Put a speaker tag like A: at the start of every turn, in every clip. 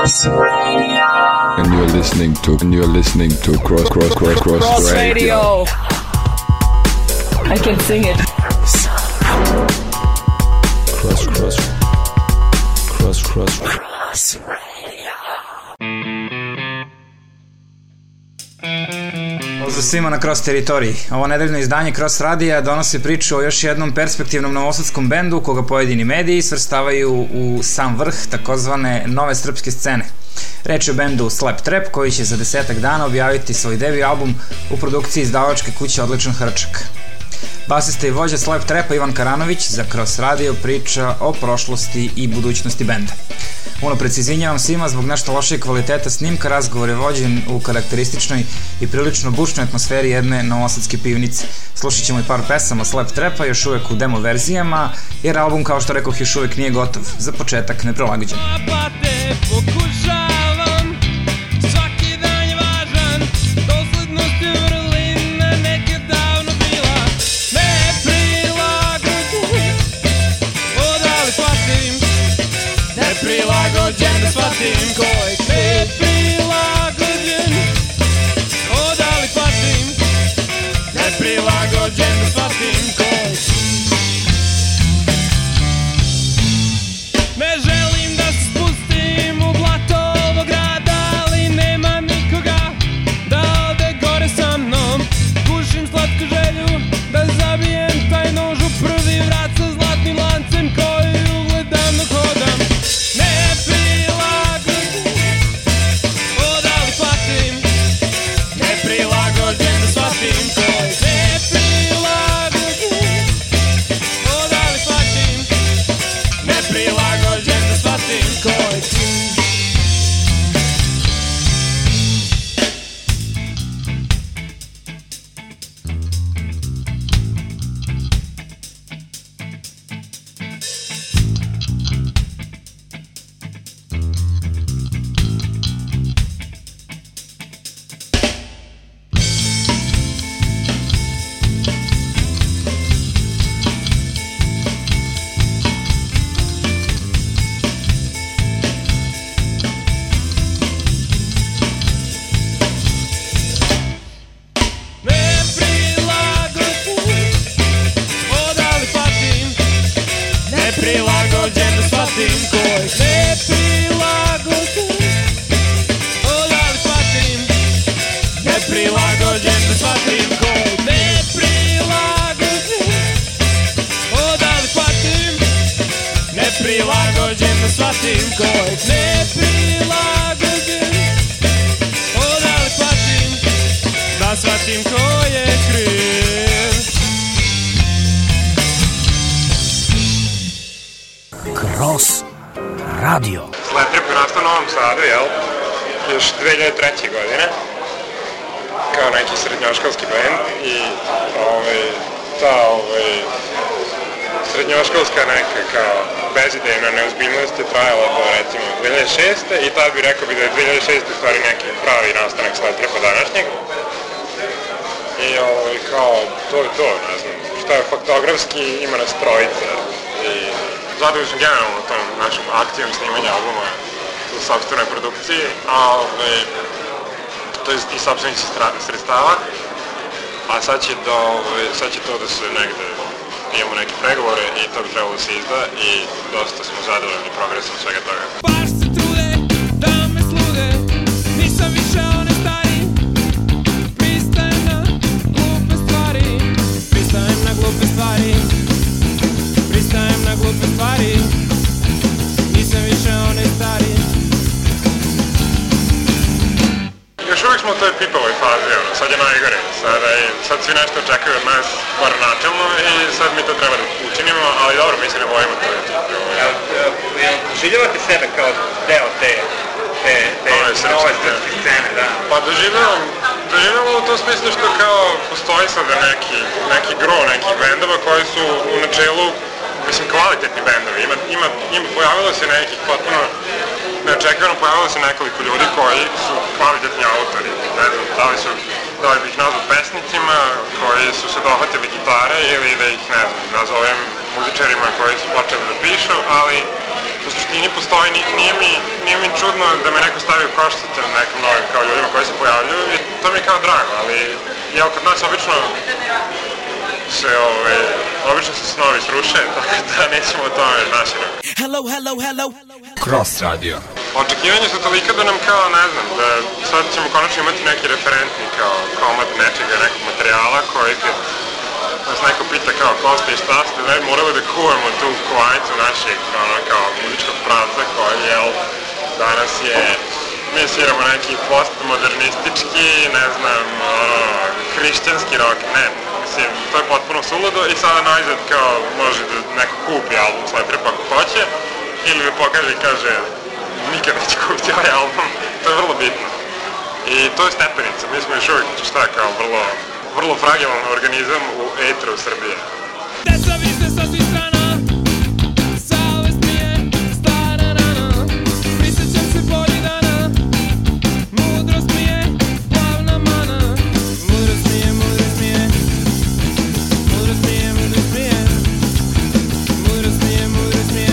A: And you're listening to Cross Radio.
B: I can sing it. Cross Radio.
C: Pozdrav svima na Cross teritoriji. Ovo nedeljno izdanje Cross Radija donosi priču o još jednom perspektivnom novosadskom bendu koga pojedini mediji svrstavaju u sam vrh takozvane nove srpske scene. Reč je o bendu Slap Trap koji će za 10 dana objaviti svoj debut album u produkciji izdavačke kuće Odličan Hrčak. Basista i vođa Slap Trapa Ivan Karanović za Cross Radio priča o prošlosti i budućnosti benda. Unapred se izvinjavam svima zbog nešto lošeg kvaliteta snimka, razgovor je vođen u karakterističnoj i prilično bučnoj atmosferi jedne novosadske pivnice. Slušat ćemo i par pesama Slap Trapa, još uvek u demo verzijama, jer album, kao što rekoh, još uvek nije gotov. Za početak neprilagođen.
D: Neprilagođen da shvatim kojeg neprilagođen. O, da li patim? Neprilagođen da shvatim kojeg. Ne želim da se spustim u blato ovog grada, ali nema nikoga da ode gore sa mnom. Kušim slatku želju da zabijem taj nož u prvi vrat sa zlatnim lancem koji ugledam dok hodam. Neprilagođen da shvatim kojeg neprilagođen. O, da li shvatim? Neprilagođen da shvatim kojeg. Neprilagođen da shvatim kojeg neprilagođen. O, da li shvatim? Neprilagođen da shvatim kojeg neprilagođen. O, da li shvatim? Neprilagođen da shvatim kojeg neprilagođen. O, da li shvatim? Da shvatim ko je kriv.
E: Cross Radio.
F: Slap Trap je nastao u Novom Sadu, jel? Još 2003. godine. Kao neki srednjoškolski band i ta srednjoškolska neka kao bezidejna neozbiljnost je trajala do recimo 2006. I tad bi rekao bi da je 2006. u stvari neki pravi nastanak Slap Trapa današnjeg. I kao to je to, ne znam, šta je faktografski, ima nas trojica i zadovoljni sam generalno tom našom akcijom snimanja albuma u sopstvenoj produkciji, to je i sopstvenih sredstava, a sad će to da se negde, imamo neke pregovore i to bi trebalo da se izda i dosta smo zadovoljni progresom svega toga.
D: Baš se trude da me slude, nisam više one stari, pristajem na glupe stvari, pristajem na glupe stvari. Pristajem na glupe stvari, nisam više one stari.
F: Još uvijek smo u toj pipavoj fazi, sad je najgore, sad svi nešto očekuju od nas, bar načelno, i sad mi to treba da učinimo, ali dobro, mi se ne bojimo to.
G: Doživljavate sebe kao deo te nove srpske scene, da?
F: Pa doživljavamo u tom smislu što kao postoji sada neki gro nekih bendova koji su u načelu, mislim, kvalitetni bendovi. Ima pojavilo se nekih potpuno neočekivano, pojavilo se nekoliko ljudi koji su kvalitetni autori. Ne znam, da li bih nazvao pesnicima koji su se dohvatili gitare ili da ih, ne znam, nazovem muzičarima koji su počeli da pišu, ali u suštini postoji, nije mi čudno da me neko stavi u koš sa tim nekim novim kao ljudima koji se pojavljuju i to mi je kao drago, ali ja kod nas obično se snovi sruše, tako da nećemo o tome naširati.
A: Cross Radio.
F: Očekivanje su tolika da nam kao, ne znam, da sad ćemo konačno imati neki referentni kao komad nečega, nekog materijala koji kad nas neko pita kao ko ste i šta ste, moramo da kuvamo tu kuvanicu našeg kao muzičkog pravca koji danas je, mi sviramo neki postmodernistički, ne znam, hrišćanski rock, ne, mislim, to je potpuno suludo i sada najzad kao može da neko kupi album Sletra pa ako hoće ili da pokaže i kaže nikad neće kupiti ovaj album, to je vrlo bitno. I to je stepenica, mi smo još uvijek kao vrlo fragilan organizam u etru Srbije.
D: Deca vi ste sa svih strana, savest mi je stara rana, prisjećam se boljih dana, mudrost mi je glavna mana, mudrost mi je, mudrost mi je, mudrost mi je, mudrost mi je, mudrost mi je, mudrost mi je.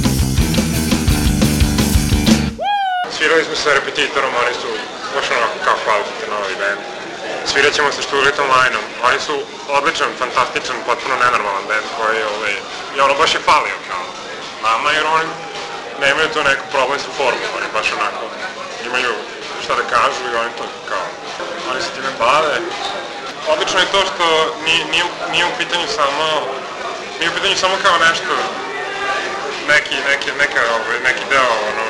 F: Svirali smo sa Repetitorom, oni su baš onako kao kvalitetni novi band. Svirat ćemo sa Štuglitom Lajnom, oni su odličan, fantastičan, potpuno nenormalan band koji baš je falio kao nama jer oni nemaju to neku problem sa formom, oni baš onako imaju šta da kažu i oni to kao, oni se time bave. Odlično je to što nije u pitanju samo kao nešto, neki deo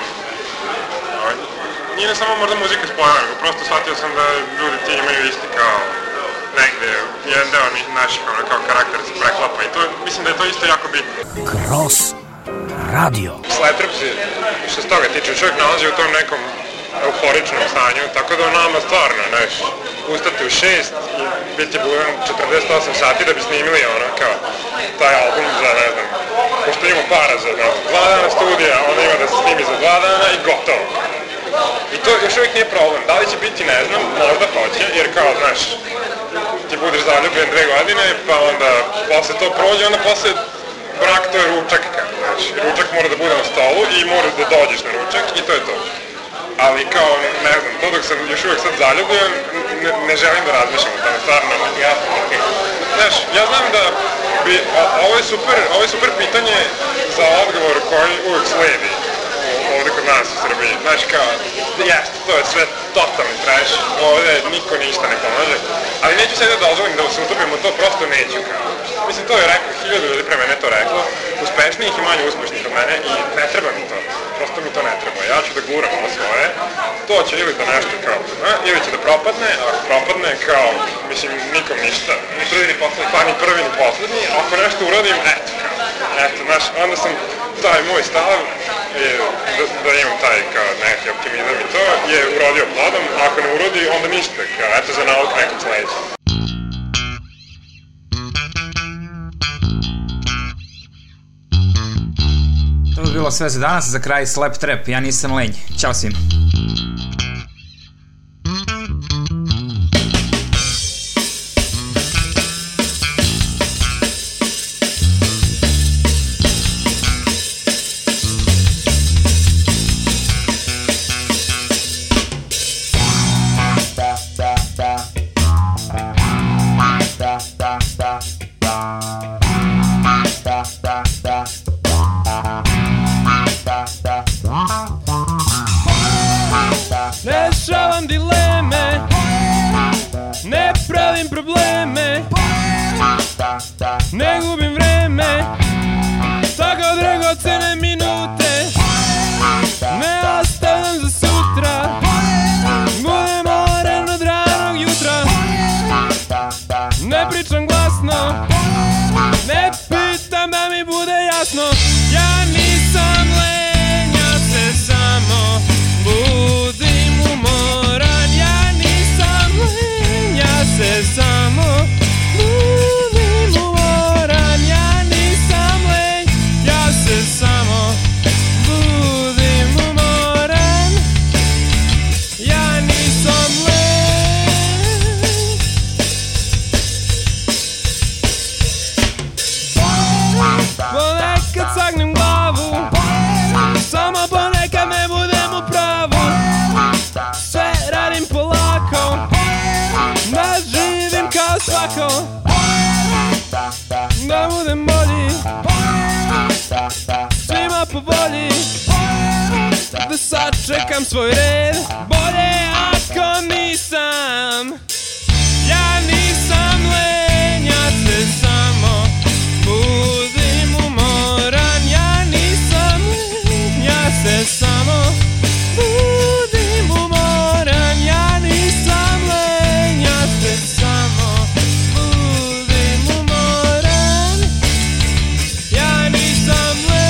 F: nije ne samo možda muzika spojena, nego prosto shvatio sam da ljudi ti imaju isti kao negde, jedan deo naših kao karaktera se preklapa i to, mislim da je to isto jako bitno.
E: Cross Radio.
F: Sletrp se, što se toga tiče, čovjek nalazi u tom nekom euforičnom stanju, tako da nama stvarno, ustati u 6 i biti budan 48 sati da bi snimili kao taj album za, ne znam, pošto imamo para za 2 dana studija, onda ima da se snimi za 2 dana i gotovo. I to još uvijek nije problem, da li će biti ne znam, možda hoće, jer kao, znaš, ti budeš zaljubljen 2 godine, pa onda posle to prođe, onda posle brak to je ručak, znači, ručak mora da bude na stolu i mora da dođeš na ručak i to je to. Ali kao, ne znam, to dok sam još uvijek sad zaljubljen, ne želim da razmišljam o tome, stvarno, jasno. Znaš, ja znam da bi, ovo je super pitanje za odgovor koji uvijek sledi ovdje kod nas u Srbiji. Znaš kao, jeste, to je sve totalni trash, ovdje niko ništa ne pomaže, ali neću sad da dozvolim da se utopimo, to prosto neću kao. Mislim, to je rekao, 1000 ljudi pre mene to reklo, uspešnijih i manje uspešnih od mene i ne treba mi to, prosto mi to ne treba. Ja ću da guram ovo svoje, to će ili da nešto kao, ili će da propadne, a ako propadne kao, mislim, nikom ništa, ni prvi ni poslednji, pa ni prvi ni poslednji, ako nešto uradim, eto, znaš, onda sam, taj moj stav, da imam taj kao neki optimizam i to, je urodio plodom, ako ne urodi, onda ništa, kao, eto za nauk nekom sledećem.
C: To je bilo sve za danas, za kraj Slap Trap, ja nisam lenj. Ćao svima.
D: Rešavam dileme, ne pravim probleme, ne gubim vreme, tako dragocene minute, ne ostavljam za sutra, budem oren od ranog jutra, ne pričam glasno, ne pitam da mi bude jasno, ja nisam lenj, ja se samo budim umoran, ja nisam lenj, ja se samo budim umoran, ja nisam lenj, ja se samo budim umoran, ja nisam lenj. Ponekad svako da budem bolji, svima po volji, da sačekam svoj red. Bolje ako nisam, ja nisam lenj, ja se samo budim umoran. Ja nisam lenj, ja se samo budim umoran. Ja nisam lenj, ja se samo budim umoran. Ja nisam lenj.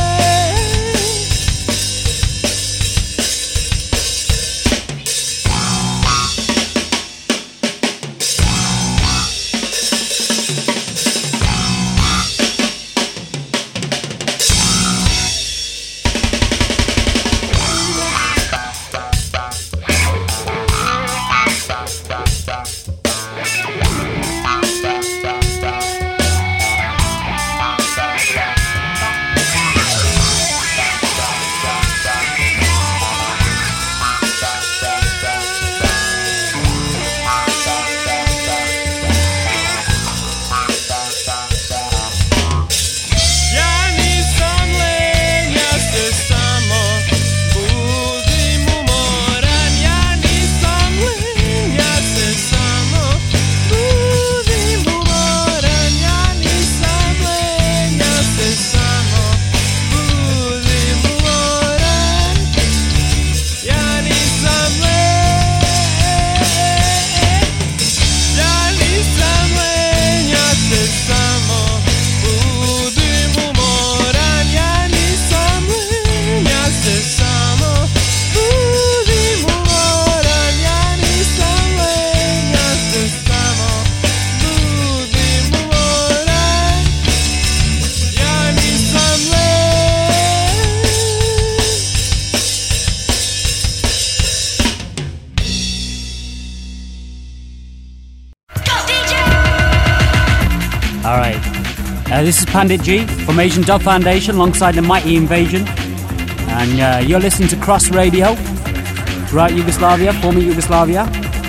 H: This is Pandit G from Asian Dub Foundation alongside the Mighty Invasion, and you're listening to Cross Radio throughout Yugoslavia, former Yugoslavia,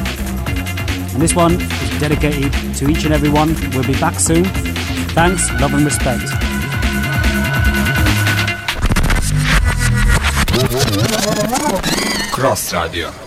H: and this one is dedicated to each and every one. We'll be back soon. Thanks, love and respect.
A: Cross Radio.